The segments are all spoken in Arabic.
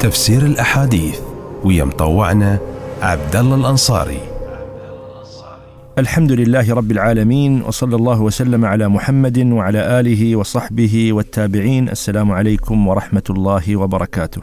تفسير الأحاديث ويا مطوعنا عبد الله الأنصاري. الحمد لله رب العالمين، وصلى الله وسلم على محمد وعلى آله وصحبه والتابعين. السلام عليكم ورحمة الله وبركاته.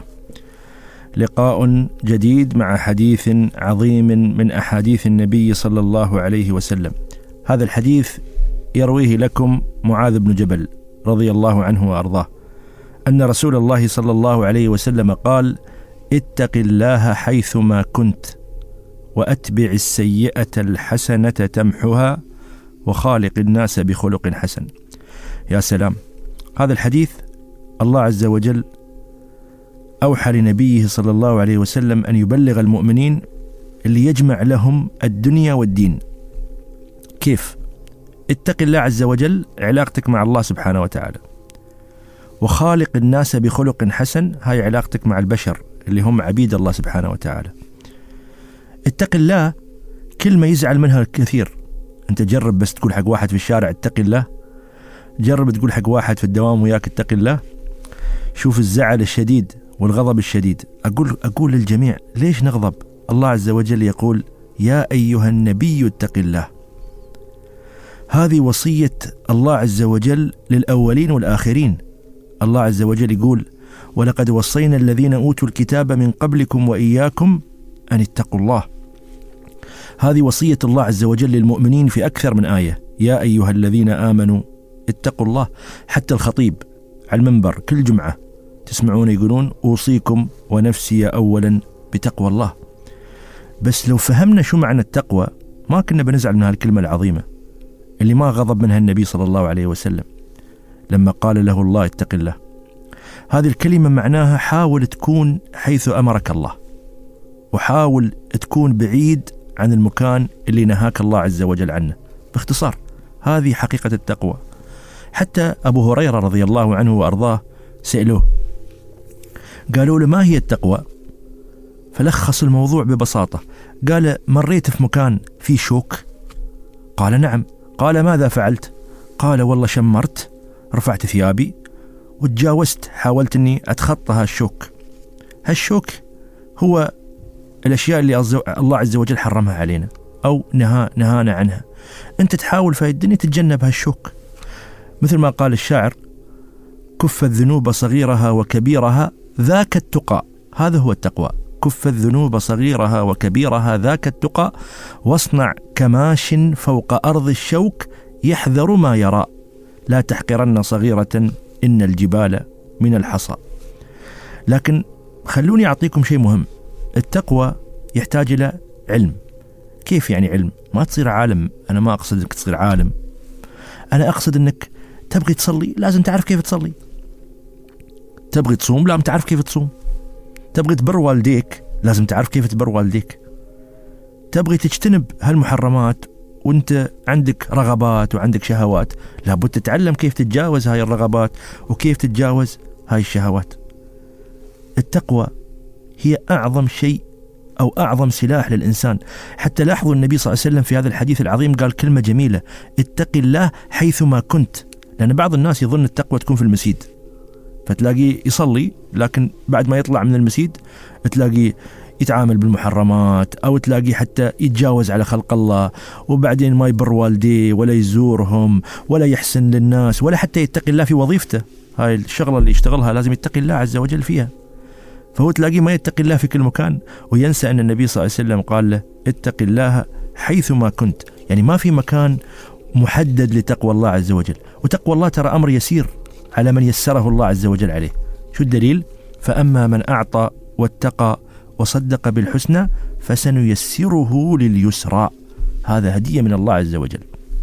لقاء جديد مع حديث عظيم من أحاديث النبي صلى الله عليه وسلم. هذا الحديث يرويه لكم معاذ بن جبل رضي الله عنه وأرضاه، أن رسول الله صلى الله عليه وسلم قال: اتق الله حيثما كنت، وأتبع السيئة الحسنة تمحها، وخالق الناس بخلق حسن. يا سلام، هذا الحديث الله عز وجل أوحى لنبيه صلى الله عليه وسلم أن يبلغ المؤمنين اللي يجمع لهم الدنيا والدين. كيف؟ اتق الله عز وجل، علاقتك مع الله سبحانه وتعالى. وخالق الناس بخلق حسن، هاي علاقتك مع البشر اللي هم عبيد الله سبحانه وتعالى. اتق الله كلمة يزعل منها الكثير. انت جرب بس تقول حق واحد في الشارع اتق الله، جرب تقول حق واحد في الدوام وياك اتق الله، شوف الزعل الشديد والغضب الشديد. أقول للجميع ليش نغضب؟ الله عز وجل يقول: يا أيها النبي اتق الله. هذه وصية الله عز وجل للأولين والآخرين. الله عز وجل يقول: ولقد وصينا الذين أوتوا الكتاب من قبلكم وإياكم أن اتقوا الله. هذه وصية الله عز وجل للمؤمنين في أكثر من آية: يا أيها الذين آمنوا اتقوا الله. حتى الخطيب على المنبر كل جمعة تسمعون يقولون: أوصيكم ونفسي أولا بتقوى الله. بس لو فهمنا شو معنى التقوى ما كنا بنزعل من هالكلمة العظيمة اللي ما غضب منها النبي صلى الله عليه وسلم لما قال له الله اتق الله. هذه الكلمة معناها حاول تكون حيث أمرك الله، وحاول تكون بعيد عن المكان اللي نهاك الله عز وجل عنه. باختصار هذه حقيقة التقوى. حتى أبو هريرة رضي الله عنه وأرضاه سألوه، قالوا له: ما هي التقوى؟ فلخص الموضوع ببساطة، قال: مريت في مكان فيه شوك؟ قال: نعم. قال: ماذا فعلت؟ قال: والله شمرت، رفعت ثيابي وتجاوزت، حاولت أني أتخطى هالشوك. هالشوك هو الأشياء اللي الله عز وجل حرمها علينا أو نهانا عنها. أنت تحاول في الدنيا تتجنب هالشوك، مثل ما قال الشاعر: كف الذنوب صغيرها وكبيرها ذاك التقى. هذا هو التقوى. كف الذنوب صغيرها وكبيرها ذاك التقى، واصنع كماش فوق أرض الشوك يحذر ما يرى، لا تحقرن صغيرة إن الجبال من الحصى. لكن خلوني أعطيكم شيء مهم. التقوى يحتاج إلى علم. كيف يعني علم؟ ما تصير عالم. أنا ما أقصد أنك تصير عالم، أنا أقصد أنك تبغي تصلي لازم تعرف كيف تصلي، تبغي تصوم لازم تعرف كيف تصوم، تبغي تبر والديك لازم تعرف كيف تبر والديك، تبغي تجتنب هالمحرمات وانت عندك رغبات وعندك شهوات لابد تتعلم كيف تتجاوز هاي الرغبات وكيف تتجاوز هاي الشهوات. التقوى هي أعظم شيء أو أعظم سلاح للإنسان. حتى لاحظوا النبي صلى الله عليه وسلم في هذا الحديث العظيم قال كلمة جميلة: اتق الله حيثما كنت. لأن بعض الناس يظن التقوى تكون في المسجد، فتلاقيه يصلي لكن بعد ما يطلع من المسجد تلاقيه يتعامل بالمحرمات، أو تلاقيه حتى يتجاوز على خلق الله، وبعدين ما يبر والديه ولا يزورهم ولا يحسن للناس ولا حتى يتقي الله في وظيفته. هاي الشغلة اللي يشتغلها لازم يتقي الله عز وجل فيها، فهو تلاقيه ما يتقي الله في كل مكان، وينسى أن النبي صلى الله عليه وسلم قال له: اتق الله حيثما كنت. يعني ما في مكان محدد لتقوى الله عز وجل. وتقوى الله ترى أمر يسير على من يسره الله عز وجل عليه. شو الدليل؟ فأما من أعطى واتقى وصدق بالحسنى فسنيسره لليسرى. هذا هدية من الله عز وجل.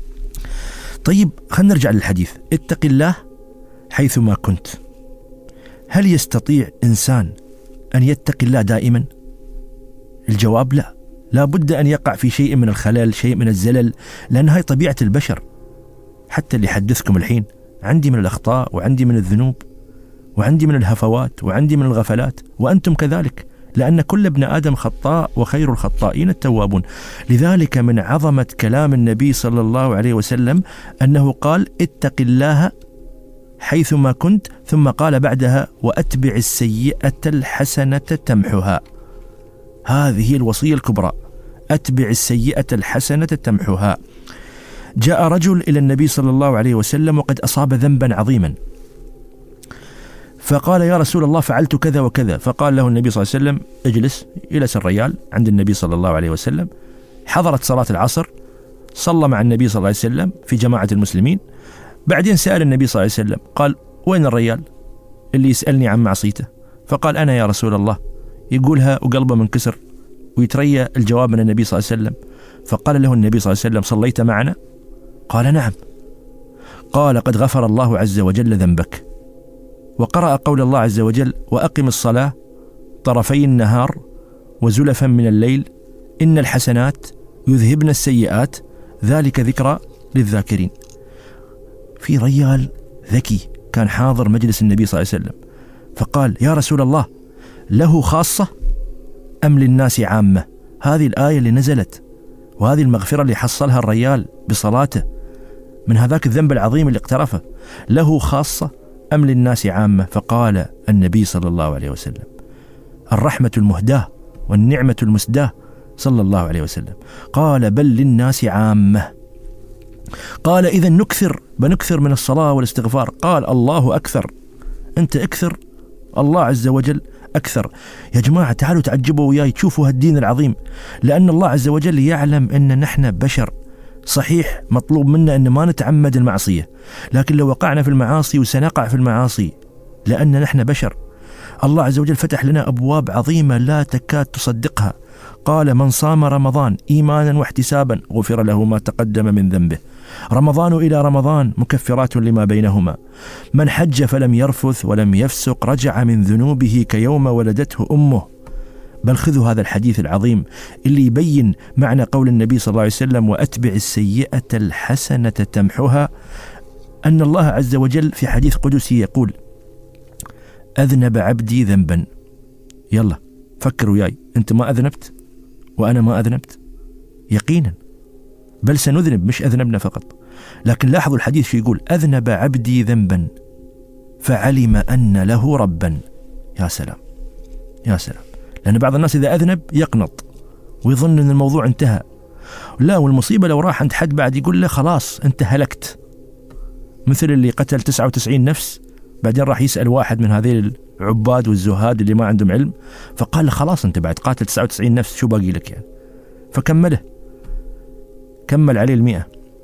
طيب خلينا نرجع للحديث. اتق الله حيثما كنت. هل يستطيع إنسان أن يتقي الله دائما؟ الجواب لا. لا بد أن يقع في شيء من الخلل، شيء من الزلل، لأن هاي طبيعة البشر. حتى اللي حدثكم الحين عندي من الأخطاء وعندي من الذنوب وعندي من الهفوات وعندي من الغفلات، وأنتم كذلك، لأن كل ابن آدم خطاء وخير الخطائين التوابون. لذلك من عظمة كلام النبي صلى الله عليه وسلم أنه قال: اتق الله حيثما كنت، ثم قال بعدها: وأتبع السيئة الحسنة تمحها. هذه الوصية الكبرى، أتبع السيئة الحسنة تمحها. جاء رجل إلى النبي صلى الله عليه وسلم وقد أصاب ذنبا عظيما، فقال: يا رسول الله فعلت كذا وكذا. فقال له النبي صلى الله عليه وسلم: اجلس. جلس الرجال عند النبي صلى الله عليه وسلم، حضرت صلاة العصر، صلى مع النبي صلى الله عليه وسلم في جماعة المسلمين. بعدين سأل النبي صلى الله عليه وسلم قال: وين الرجال اللي يسألني عن معصيته؟ فقال: أنا يا رسول الله. يقولها وقلبه منكسر ويتريى الجواب من النبي صلى الله عليه وسلم. فقال له النبي صلى الله عليه وسلم: صليت معنا؟ قال: نعم. قال: قد غفر الله عز وجل ذنبك. وقرأ قول الله عز وجل: وأقم الصلاة طرفي النهار وزلفا من الليل إن الحسنات يذهبن السيئات ذلك ذكرى للذاكرين. في رجال ذكي كان حاضر مجلس النبي صلى الله عليه وسلم، فقال: يا رسول الله، له خاصة أم للناس عامة؟ هذه الآية اللي نزلت وهذه المغفرة اللي حصلها الرجال بصلاته من هذاك الذنب العظيم اللي اقترفه، له خاصة أم للناس عامة؟ فقال النبي صلى الله عليه وسلم: الرحمة المهداة والنعمة المسداة صلى الله عليه وسلم. قال: بل للناس عامة. قال: إذن بنكثر من الصلاة والاستغفار. قال: الله أكثر. أنت أكثر، الله عز وجل أكثر. يا جماعة تعالوا تعجبوا وياي، تشوفوا هالدين العظيم، لأن الله عز وجل يعلم أن نحن بشر. صحيح مطلوب منا أن ما نتعمد المعصية، لكن لو وقعنا في المعاصي وسنقع في المعاصي لأن نحن بشر. الله عز وجل فتح لنا أبواب عظيمة لا تكاد تصدقها. قال: من صام رمضان إيمانا واحتسابا غفر له ما تقدم من ذنبه. رمضان إلى رمضان مكفرات لما بينهما. من حج فلم يرفث ولم يفسق رجع من ذنوبه كيوم ولدته أمه. بل خذوا هذا الحديث العظيم اللي يبين معنى قول النبي صلى الله عليه وسلم: وأتبع السيئة الحسنة تمحها. أن الله عز وجل في حديث قدسي يقول: أذنب عبدي ذنبا. يلا فكروا وياي، أنت ما أذنبت وأنا ما أذنبت يقينا، بل سنذنب، مش أذنبنا فقط. لكن لاحظوا الحديث شو يقول: أذنب عبدي ذنبا فعلم أن له ربا. يا سلام يا سلام. لأن بعض الناس إذا أذنب يقنط ويظن أن الموضوع انتهى. لا، والمصيبة لو راح عند حد بعد يقول له خلاص أنت هلكت، مثل اللي قتل 99 نفس بعدين راح يسأل واحد من هذه العباد والزهاد اللي ما عندهم علم، فقال له خلاص أنت بعد قاتل 99 نفس شو باقي لك يعني، كمل عليه 100.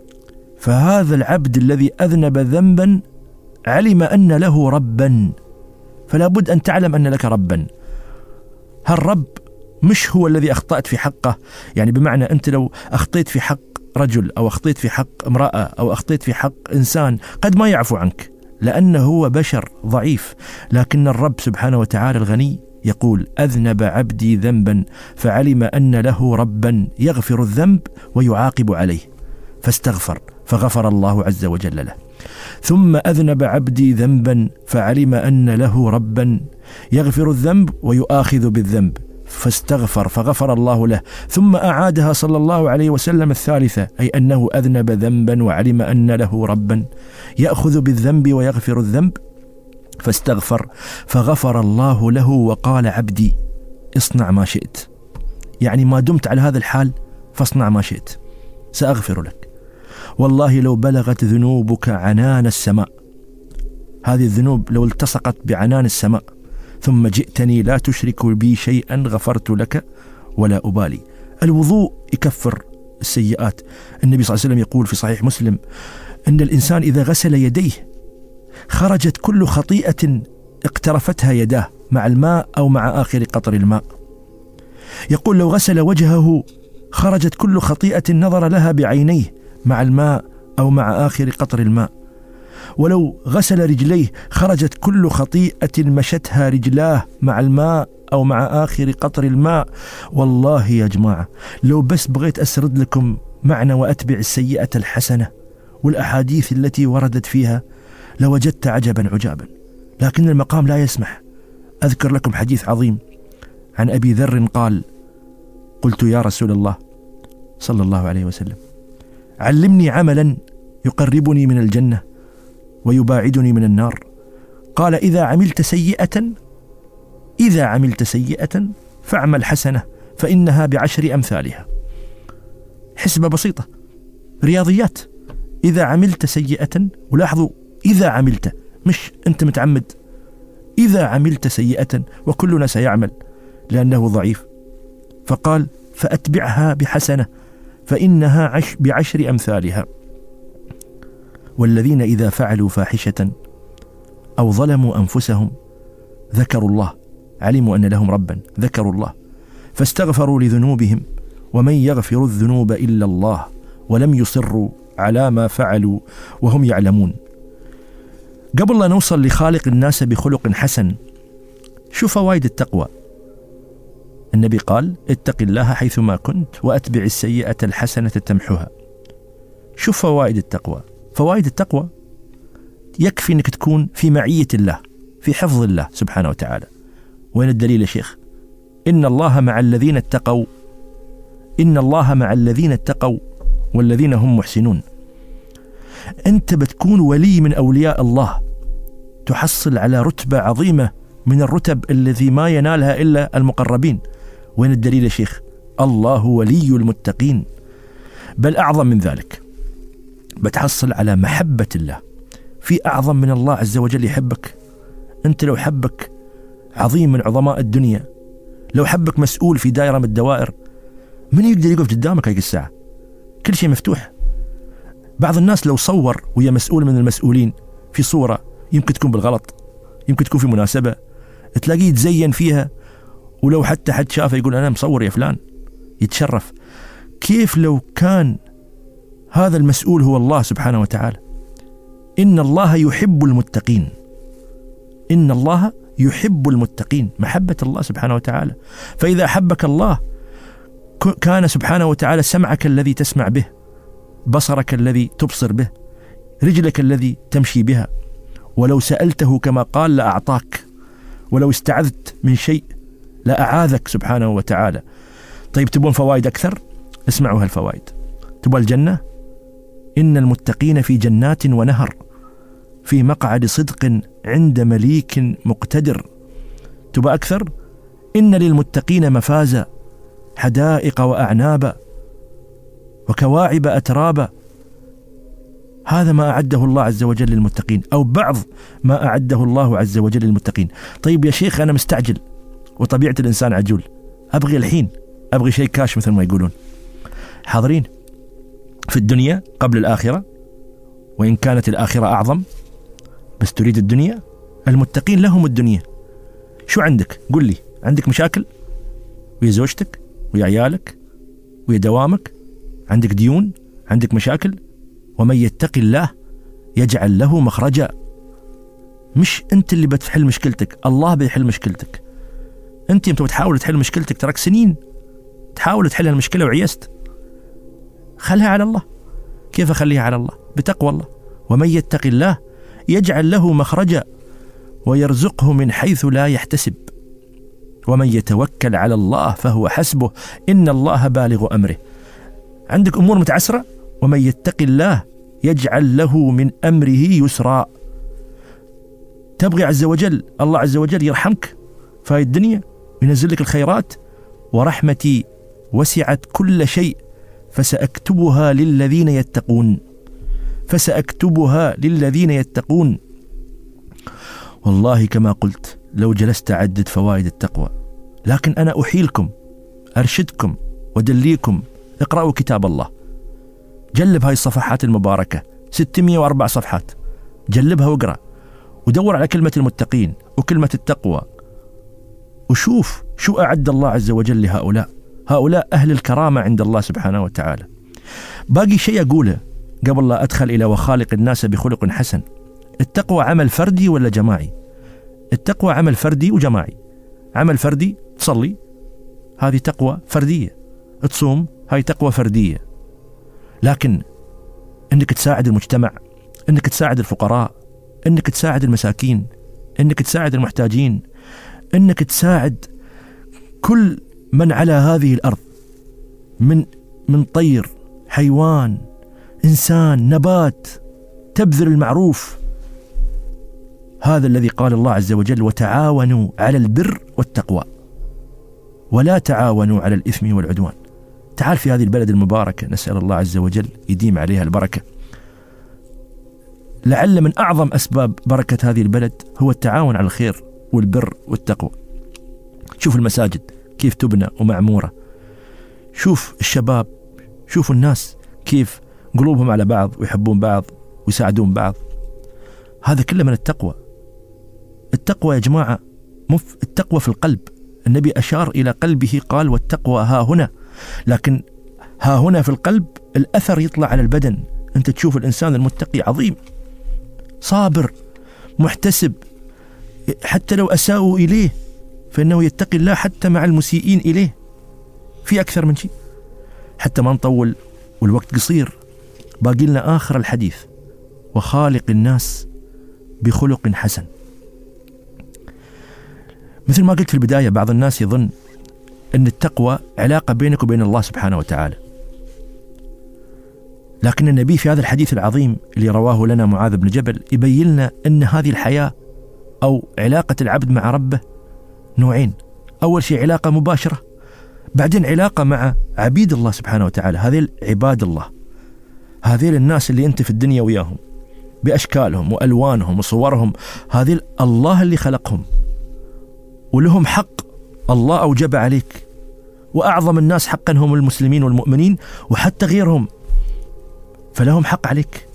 فهذا العبد الذي أذنب ذنبا علم أن له ربا، فلا بد أن تعلم أن لك ربا. هالرب مش هو الذي أخطأت في حقه، يعني بمعنى أنت لو أخطيت في حق رجل أو أخطيت في حق امرأة أو أخطيت في حق إنسان قد ما يعفو عنك لأنه هو بشر ضعيف، لكن الرب سبحانه وتعالى الغني يقول: أذنب عبدي ذنبا فعلم أن له ربا يغفر الذنب ويعاقب عليه، فاستغفر فغفر الله عز وجل له. ثم أذنب عبدي ذنبا فعلم أن له ربا يغفر الذنب ويؤاخذ بالذنب، فاستغفر فغفر الله له. ثم أعادها صلى الله عليه وسلم الثالثة، أي أنه أذنب ذنبا وعلم أن له ربا يأخذ بالذنب ويغفر الذنب، فاستغفر فغفر الله له وقال: عبدي اصنع ما شئت، يعني ما دمت على هذا الحال فاصنع ما شئت سأغفر لك. والله لو بلغت ذنوبك عنان السماء، هذه الذنوب لو التصقت بعنان السماء، ثم جئتني لا تشرك بي شيئا غفرت لك ولا أبالي. الوضوء يكفر السيئات. النبي صلى الله عليه وسلم يقول في صحيح مسلم أن الإنسان إذا غسل يديه خرجت كل خطيئة اقترفتها يداه مع الماء أو مع آخر قطر الماء. يقول لو غسل وجهه خرجت كل خطيئة نظر لها بعينيه مع الماء أو مع آخر قطر الماء. ولو غسل رجليه خرجت كل خطيئة مشتها رجلاه مع الماء أو مع آخر قطر الماء. والله يا جماعة لو بس بغيت أسرد لكم معنى وأتبع السيئة الحسنة والأحاديث التي وردت فيها لوجدت عجبا عجابا، لكن المقام لا يسمح. أذكر لكم حديث عظيم عن أبي ذر قال: قلت يا رسول الله صلى الله عليه وسلم علمني عملا يقربني من الجنة ويباعدني من النار. قال إذا عملت سيئة فاعمل حسنة فإنها ب10 أمثالها. حسبة بسيطة، رياضيات. إذا عملت سيئة، ولاحظوا إذا عملت، مش أنت متعمد، إذا عملت سيئة، وكلنا سيعمل لأنه ضعيف. فقال فأتبعها بحسنة فإنها ب10 أمثالها. والذين إذا فعلوا فاحشة أو ظلموا أنفسهم ذكروا الله، علموا أن لهم ربا، ذكروا الله فاستغفروا لذنوبهم ومن يغفر الذنوب إلا الله ولم يصروا على ما فعلوا وهم يعلمون. قبل لا نوصل لخالق الناس بخلق حسن، شو فوائد التقوى؟ النبي قال اتق الله حيثما كنت وأتبع السيئة الحسنة تمحها. شو فوائد التقوى؟ فوائد التقوى يكفي أنك تكون في معية الله، في حفظ الله سبحانه وتعالى. وين الدليل يا شيخ؟ إن الله مع الذين اتقوا، إن الله مع الذين اتقوا والذين هم محسنون. أنت بتكون ولي من أولياء الله، تحصل على رتبة عظيمة من الرتب الذي ما ينالها إلا المقربين. وين الدليل يا شيخ؟ الله ولي المتقين. بل أعظم من ذلك، بتحصل على محبة الله. في أعظم من الله عز وجل يحبك؟ أنت لو حبك عظيم من عظماء الدنيا، لو حبك مسؤول في دائرة من الدوائر، من يقدر يقف قدامك هاي الساعة؟ كل شيء مفتوح. بعض الناس لو صور ويا مسؤول من المسؤولين في صورة، يمكن تكون بالغلط، يمكن تكون في مناسبة، تلاقيه يتزين فيها، ولو حتى حد شافه يقول أنا مصور يا فلان، يتشرف. كيف لو كان هذا المسؤول هو الله سبحانه وتعالى؟ إن الله يحب المتقين، إن الله يحب المتقين، محبة الله سبحانه وتعالى. فإذا أحبك الله كان سبحانه وتعالى سمعك الذي تسمع به، بصرك الذي تبصر به، رجلك الذي تمشي بها. ولو سألته كما قال لأعطاك، ولو استعذت من شيء لأعاذك سبحانه وتعالى. طيب تبون فوائد أكثر؟ اسمعوا هالفوائد. تبون الجنة؟ إن المتقين في جنات ونهر في مقعد صدق عند مليك مقتدر. تبى أكثر؟ إن للمتقين مفازا حدائق وأعنابا وكواعب أترابا. هذا ما أعده الله عز وجل للمتقين، أو بعض ما أعده الله عز وجل للمتقين. طيب يا شيخ أنا مستعجل وطبيعة الإنسان عجول، أبغي الحين، أبغي شيء كاش مثل ما يقولون. حاضرين في الدنيا قبل الآخرة، وإن كانت الآخرة أعظم، بس تريد الدنيا. المتقين لهم الدنيا. شو عندك؟ قل لي. عندك مشاكل ويا زوجتك ويا عيالك ويا دوامك؟ عندك ديون؟ عندك مشاكل؟ ومن يتق الله يجعل له مخرجا. مش أنت اللي بتحل مشكلتك، الله بيحل مشكلتك. أنت يمكن تحاول تحل مشكلتك، ترك سنين تحاول تحل المشكلة وعيست. خلها على الله. كيف أخليها على الله؟ بتقوى الله. ومن يتق الله يجعل له مخرجا ويرزقه من حيث لا يحتسب ومن يتوكل على الله فهو حسبه إن الله بالغ أمره. عندك أمور متعسرة؟ ومن يتق الله يجعل له من أمره يسرا. تبغي عز وجل الله عز وجل يرحمك في الدنيا، ينزل لك الخيرات. ورحمتي وسعت كل شيء فسأكتبها للذين يتقون، فسأكتبها للذين يتقون. والله كما قلت لو جلست أعدد فوائد التقوى، لكن أنا أحيلكم، أرشدكم ودليكم. اقرأوا كتاب الله، جلب هاي الصفحات المباركة، 604 صفحات، جلبها واقرأ ودور على كلمة المتقين وكلمة التقوى، وشوف شو أعد الله عز وجل لهؤلاء. هؤلاء أهل الكرامة عند الله سبحانه وتعالى. باقي شيء أقوله قبل لا أدخل إلى وخالق الناس بخلق حسن. التقوى عمل فردي ولا جماعي؟ التقوى عمل فردي وجماعي. عمل فردي، تصلي، هذه تقوى فردية. تصوم، هاي تقوى فردية. لكن انك تساعد المجتمع، انك تساعد الفقراء، انك تساعد المساكين، انك تساعد المحتاجين، انك تساعد كل من على هذه الأرض من طير، حيوان، إنسان، نبات، تبذل المعروف، هذا الذي قال الله عز وجل: وتعاونوا على البر والتقوى ولا تعاونوا على الإثم والعدوان. تعال في هذه البلد المباركة، نسأل الله عز وجل يديم عليها البركة. لعل من أعظم أسباب بركة هذه البلد هو التعاون على الخير والبر والتقوى. شوف المساجد كيف تبنى ومعمورة، شوف الشباب، شوف الناس كيف قلوبهم على بعض ويحبون بعض ويساعدون بعض. هذا كله من التقوى. التقوى يا جماعة التقوى في القلب. النبي أشار إلى قلبه قال: والتقوى ها هنا. لكن ها هنا في القلب الأثر يطلع على البدن. أنت تشوف الإنسان المتقي عظيم، صابر، محتسب، حتى لو أساءوا إليه فإنه يتقي الله حتى مع المسيئين إليه. في أكثر من شيء. حتى ما نطول والوقت قصير، باقي لنا آخر الحديث: وخالق الناس بخلق حسن. مثل ما قلت في البداية، بعض الناس يظن أن التقوى علاقة بينك وبين الله سبحانه وتعالى، لكن النبي في هذا الحديث العظيم اللي رواه لنا معاذ بن جبل يبين لنا أن هذه الحياة أو علاقة العبد مع ربه نوعين. أول شيء علاقة مباشرة، بعدين علاقة مع عبيد الله سبحانه وتعالى. هذه عباد الله، هذه الناس اللي أنت في الدنيا وياهم بأشكالهم وألوانهم وصورهم، هذه الله اللي خلقهم ولهم حق الله أوجب عليك. وأعظم الناس حقا هم المسلمين والمؤمنين، وحتى غيرهم فلهم حق عليك.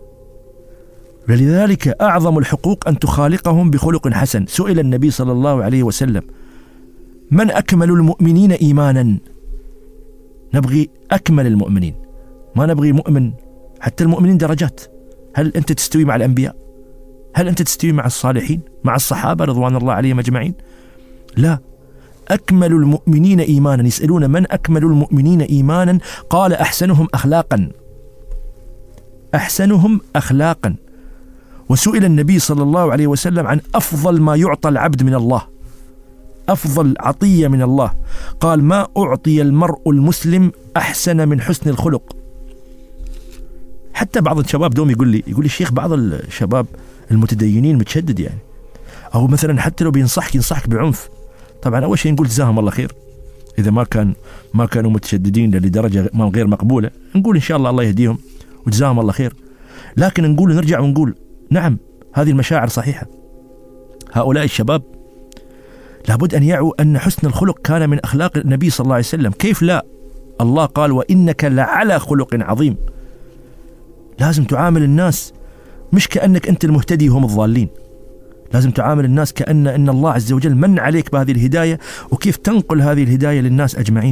ولذلك أعظم الحقوق أن تخالقهم بخلق حسن. سئل النبي صلى الله عليه وسلم: من أكمل المؤمنين إيمانا؟ نبغي أكمل المؤمنين، ما نبغي مؤمن. حتى المؤمنين درجات. هل أنت تستوي مع الأنبياء؟ هل أنت تستوي مع الصالحين، مع الصحابة رضوان الله عليهم أجمعين؟ لا. أكمل المؤمنين إيمانا. يسألون: من أكمل المؤمنين إيمانا؟ قال: أحسنهم أخلاقا. أحسنهم أخلاقا. وسئل النبي صلى الله عليه وسلم عن أفضل ما يعطى العبد من الله، أفضل عطية من الله، قال: ما أعطي المرء المسلم أحسن من حسن الخلق. حتى بعض الشباب دوم يقول لي الشيخ، بعض الشباب المتدينين متشدد يعني، أو مثلا حتى لو ينصحك بعنف. طبعا أول شيء نقول جزاهم الله خير، إذا ما كانوا متشددين لدرجة ما غير مقبولة، نقول إن شاء الله يهديهم وجزاهم الله خير. لكن نرجع ونقول نعم، هذه المشاعر صحيحة. هؤلاء الشباب لابد أن يعوا أن حسن الخلق كان من أخلاق النبي صلى الله عليه وسلم. كيف لا؟ الله قال: وإنك لعلى خلق عظيم. لازم تعامل الناس مش كأنك أنت المهتدي وهم الضالين، لازم تعامل الناس كأن الله عز وجل من عليك بهذه الهداية، وكيف تنقل هذه الهداية للناس أجمعين.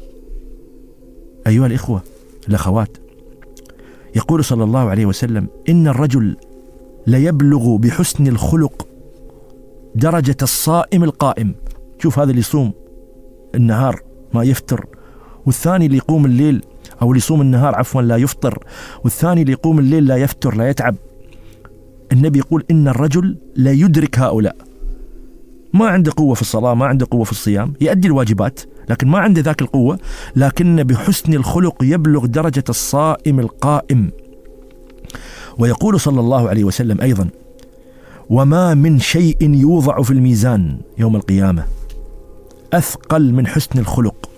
أيها الإخوة الأخوات، يقول صلى الله عليه وسلم: إن الرجل ليبلغ بحسن الخلق درجة الصائم القائم. شوف هذا اللي يصوم النهار ما يفطر، والثاني اللي يقوم الليل، أو اللي يصوم النهار عفوا لا يفطر، والثاني اللي يقوم الليل لا يفتر لا يتعب. النبي يقول: إن الرجل لا يدرك هؤلاء. ما عنده قوة في الصلاة، ما عنده قوة في الصيام، يؤدي الواجبات لكن ما عنده ذاك القوة، لكن بحسن الخلق يبلغ درجة الصائم القائم. ويقول صلى الله عليه وسلم أيضا: وما من شيء يوضع في الميزان يوم القيامة أثقل من حسن الخلق.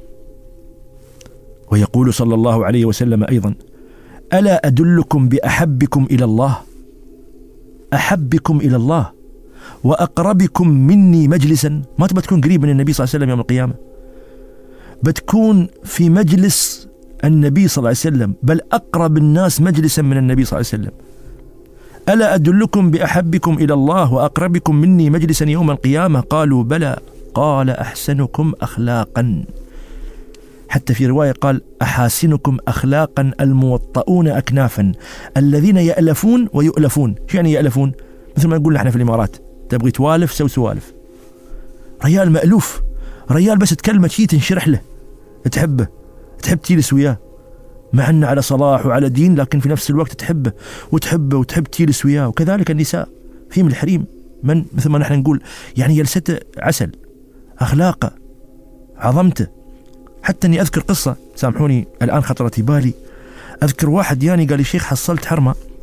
ويقول صلى الله عليه وسلم أيضا: ألا أدلكم بأحبكم إلى الله، أحبكم إلى الله وأقربكم مني مجلسا. ما تبى تكون قريب من النبي صلى الله عليه وسلم يوم القيامة، بتكون في مجلس النبي صلى الله عليه وسلم، بل أقرب الناس مجلسا من النبي صلى الله عليه وسلم. ألا أدلكم بأحبكم إلى الله وأقربكم مني مجلسا يوم القيامة؟ قالوا بلى. قال: أحسنكم أخلاقا. حتى في رواية قال: أحاسنكم أخلاقا الموطؤون أكنافا، الذين يألفون ويؤلفون. شو يعني يألفون؟ مثل ما نقول نحن في الإمارات: تبغي توالف سو سوالف. ريال مألوف، ريال بس تكلمه شيء تنشرح له، تحبه، تحب تجلس وياه، مع أنه على صلاح وعلى دين، لكن في نفس الوقت تحبه وتحب تجلس وياه. وكذلك النساء في من الحريم من مثل ما نحن نقول يعني جلسته عسل، أخلاقه، عظمته. حتى أني أذكر قصة، سامحوني الآن خطرت بالي، أذكر واحد يعني قال لي: شيخ حصلت حرمة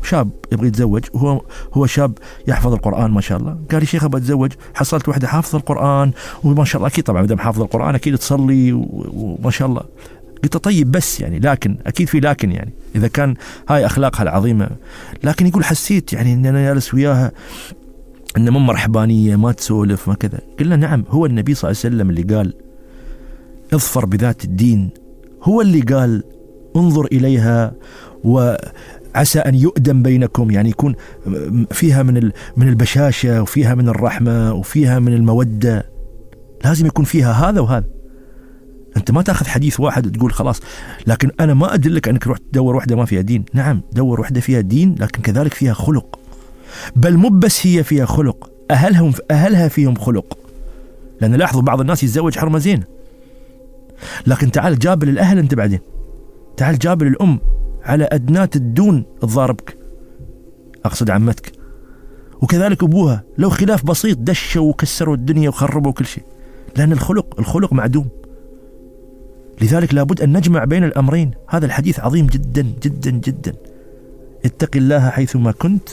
شاب يبغى يتزوج، هو شاب يحفظ القرآن ما شاء الله، قال لي شيخ أبغى أتزوج، حصلت واحدة حافظة القرآن وما شاء الله، أكيد طبعا مدام حافظ القرآن أكيد تصلي وما شاء الله. قلت طيب بس يعني لكن أكيد في لكن، يعني إذا كان هاي أخلاقها العظيمة، لكن يقول حسيت يعني إن أنا جالس وياها إن مو مرحبانية، ما تسولف ما كذا. قلنا نعم، هو النبي صلى الله عليه وسلم اللي قال اظفر بذات الدين، هو اللي قال انظر إليها وعسى أن يؤدم بينكم، يعني يكون فيها من البشاشة وفيها من الرحمة وفيها من المودة، لازم يكون فيها هذا وهذا. أنت ما تأخذ حديث واحد وتقول خلاص. لكن أنا ما أدلك أنك تروح تدور واحدة ما فيها دين، نعم دور واحدة فيها دين لكن كذلك فيها خلق، بل مو بس هي فيها خلق، أهلها فيهم خلق. لأن لاحظوا بعض الناس يتزوج حرمة زين، لكن تعال جابل الأهل أنت بعدين، تعال جابل الأم على أدنات الدون تضاربك، أقصد عمتك، وكذلك أبوها لو خلاف بسيط دشوا وكسروا الدنيا وخربوا كل شيء، لأن الخلق معدوم. لذلك لابد أن نجمع بين الأمرين. هذا الحديث عظيم جدا جدا جدا. اتق الله حيثما كنت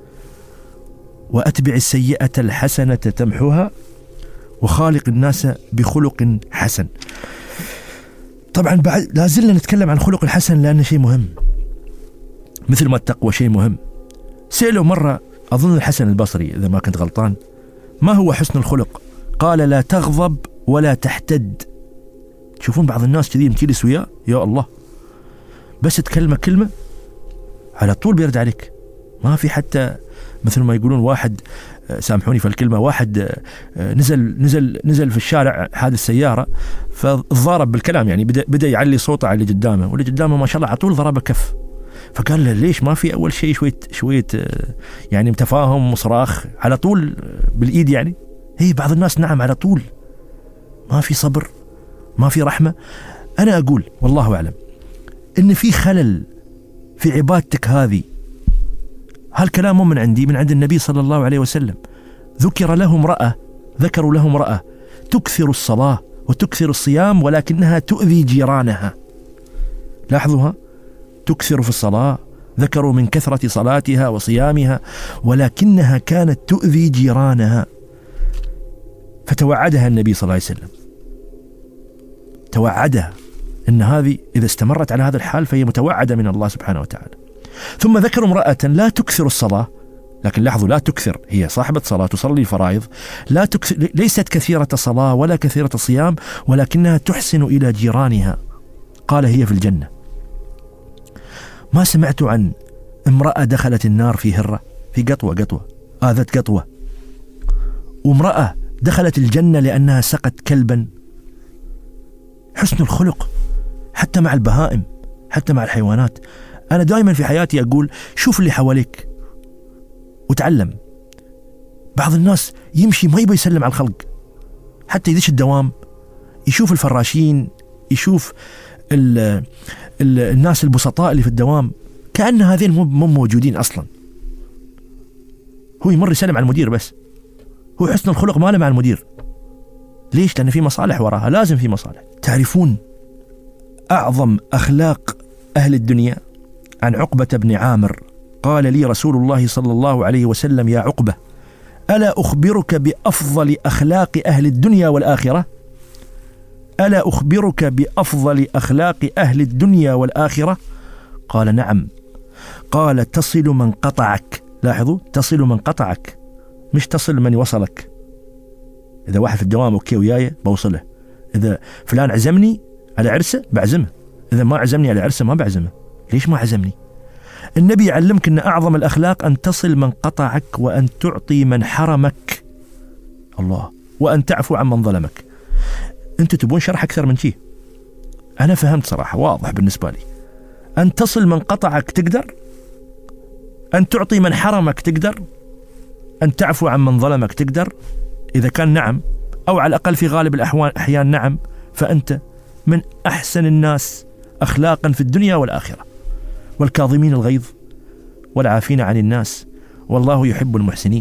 وأتبع السيئة الحسنة تمحوها وخالق الناس بخلق حسن. طبعا بعد لازلنا نتكلم عن خلق الحسن لأنه شيء مهم، مثل ما التقوى شيء مهم. سألوا مرة أظن الحسن البصري إذا ما كنت غلطان، ما هو حسن الخلق؟ قال لا تغضب ولا تحتد. تشوفون بعض الناس كذي مجلس وياه يا الله، بس تكلمه كلمة على طول بيرد عليك، ما في حتى مثل ما يقولون واحد، سامحوني في الكلمة، واحد نزل في الشارع حادث سيارة فضارب بالكلام، يعني بدأ يعلي صوته على اللي قدامه، واللي قدامه ما شاء الله على طول ضربه كف. فقال له ليش ما في أول شيء شوية يعني تفاهم وصراخ على طول بالإيد؟ يعني هي بعض الناس نعم على طول ما في صبر، ما في رحمة. أنا أقول والله أعلم إن في خلل في عبادتك هذه. هالكلام مو من عندي، من عند النبي صلى الله عليه وسلم. ذكروا له امرأة تكثر الصلاة وتكثر الصيام ولكنها تؤذي جيرانها. لاحظوها، تكثر في الصلاة، ذكروا من كثرة صلاتها وصيامها، ولكنها كانت تؤذي جيرانها. فتوعدها النبي صلى الله عليه وسلم، توعدها إن هذه إذا استمرت على هذا الحال فهي متوعدة من الله سبحانه وتعالى. ثم ذكروا امرأة لا تكثر الصلاة، لكن لاحظوا لا تكثر، هي صاحبة صلاة تصلي الفرائض، لا تكثر، ليست كثيرة صلاة ولا كثيرة صيام، ولكنها تحسن إلى جيرانها. قال هي في الجنة. ما سمعت عن امرأة دخلت النار في هرة، في قطوة آذت قطوة، وامرأة دخلت الجنة لأنها سقت كلبا. حسن الخلق حتى مع البهائم، حتى مع الحيوانات. أنا دائما في حياتي أقول شوف اللي حواليك وتعلم. بعض الناس يمشي ما يبي يسلم على الخلق، حتى يدش الدوام يشوف الفراشين، يشوف الناس البسطاء اللي في الدوام كأن هذين مو موجودين أصلا. هو يمر يسلم على المدير بس، هو حسن الخلق ما له مع المدير. ليش؟ لأن في مصالح وراها، لازم في مصالح. تعرفون أعظم أخلاق أهل الدنيا؟ عن عقبة بن عامر قال لي رسول الله صلى الله عليه وسلم يا عقبة ألا أخبرك بأفضل أخلاق أهل الدنيا والآخرة؟ ألا أخبرك بأفضل أخلاق أهل الدنيا والآخرة؟ قال نعم. قال تصل من قطعك. لاحظوا، تصل من قطعك، مش تصل من وصلك. إذا واحد في الدوام أوكي وياي بوصله، إذا فلان عزمني على عرسه بعزمه، إذا ما عزمني على عرسه ما بعزمه. ليش ما عزمني؟ النبي يعلمك أن أعظم الأخلاق أن تصل من قطعك، وأن تعطي من حرمك، الله، وأن تعفو عن من ظلمك. أنتوا تبون شرح أكثر من شيء؟ أنا فهمت صراحة، واضح بالنسبة لي. أن تصل من قطعك تقدر، أن تعطي من حرمك تقدر، أن تعفو عن من ظلمك تقدر. إذا كان نعم، أو على الأقل في غالب الأحيان نعم، فأنت من أحسن الناس أخلاقا في الدنيا والآخرة. والكاظمين الغيظ والعافين عن الناس والله يحب المحسنين.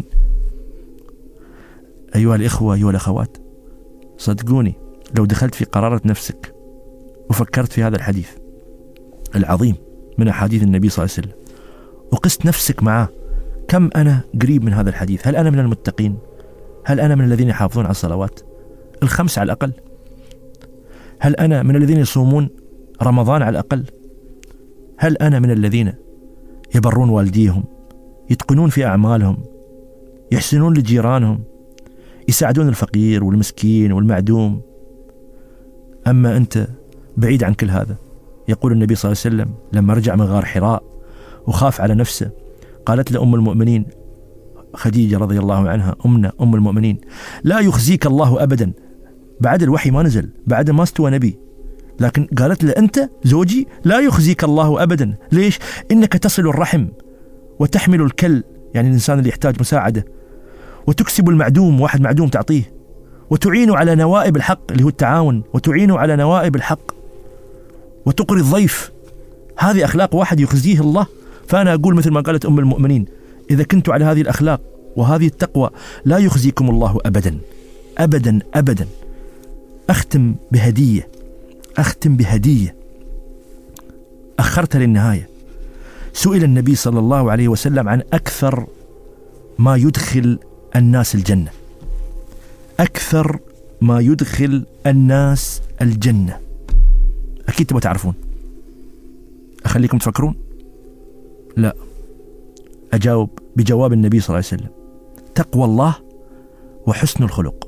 أيها الإخوة أيها الأخوات، صدقوني لو دخلت في قرارة نفسك وفكرت في هذا الحديث العظيم من أحاديث النبي صلى الله عليه وسلم، وقست نفسك معه، كم أنا قريب من هذا الحديث؟ هل أنا من المتقين؟ هل أنا من الذين يحافظون على الصلوات 5 على الأقل؟ هل أنا من الذين يصومون رمضان على الأقل؟ هل أنا من الذين يبرون والديهم، يتقنون في أعمالهم، يحسنون لجيرانهم، يساعدون الفقير والمسكين والمعدوم؟ أما أنت بعيد عن كل هذا. يقول النبي صلى الله عليه وسلم لما رجع من غار حراء وخاف على نفسه، قالت له أم المؤمنين خديجة رضي الله عنها، أم المؤمنين: لا يخزيك الله أبدا. بعد الوحي ما نزل، بعد ما استوى نبي، لكن قالت له: أنت زوجي لا يخزيك الله أبدا. ليش؟ إنك تصل الرحم وتحمل الكل، يعني الإنسان اللي يحتاج مساعدة، وتكسب المعدوم، واحد معدوم تعطيه، وتعين على نوائب الحق اللي هو التعاون، وتعين على نوائب الحق، وتقري الضيف. هذه أخلاق واحد يخزيه الله. فأنا أقول مثل ما قالت أم المؤمنين: إذا كنتوا على هذه الأخلاق وهذه التقوى لا يخزيكم الله أبدا أبدا أبدا. أختم بهدية أخرتها للنهاية. سئل النبي صلى الله عليه وسلم عن أكثر ما يدخل الناس الجنة. أكثر ما يدخل الناس الجنة. أكيد تبغوا تعرفون. أخليكم تفكرون؟ لا، أجاوب بجواب النبي صلى الله عليه وسلم: تقوى الله وحسن الخلق.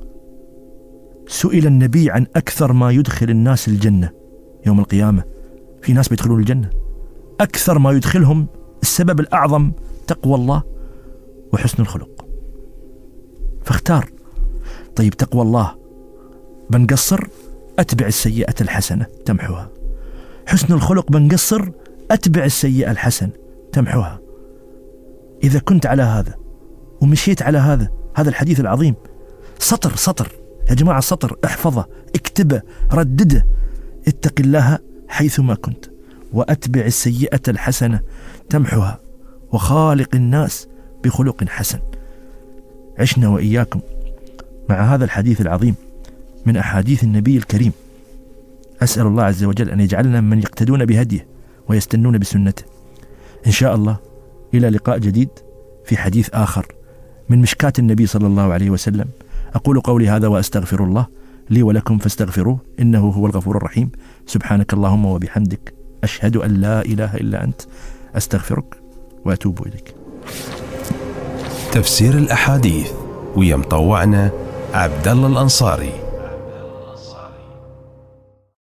سئل النبي عن أكثر ما يدخل الناس الجنة يوم القيامة. في ناس بيدخلون الجنة، أكثر ما يدخلهم السبب الأعظم تقوى الله وحسن الخلق. فاختار. طيب تقوى الله بنقصر، أتبع السيئة الحسنة تمحوها. حسن الخلق بنقصر، أتبع السيئة الحسنة تمحوها. إذا كنت على هذا ومشيت على هذا الحديث العظيم سطر يا جماعة، سطر، احفظه، اكتبه، ردده: اتق الله حيثما كنت، وأتبع السيئة الحسنة تمحها، وخالق الناس بخلق حسن. عشنا وإياكم مع هذا الحديث العظيم من أحاديث النبي الكريم. أسأل الله عز وجل أن يجعلنا من يقتدون بهديه ويستنون بسنته. إن شاء الله إلى لقاء جديد في حديث آخر من مشكاة النبي صلى الله عليه وسلم. أقول قولي هذا وأستغفر الله لي ولكم فاستغفروه إنه هو الغفور الرحيم. سبحانك اللهم وبحمدك، أشهد أن لا إله إلا أنت، أستغفرك وأتوب إليك. تفسير الأحاديث ويا مطوعنا عبد الله الأنصاري.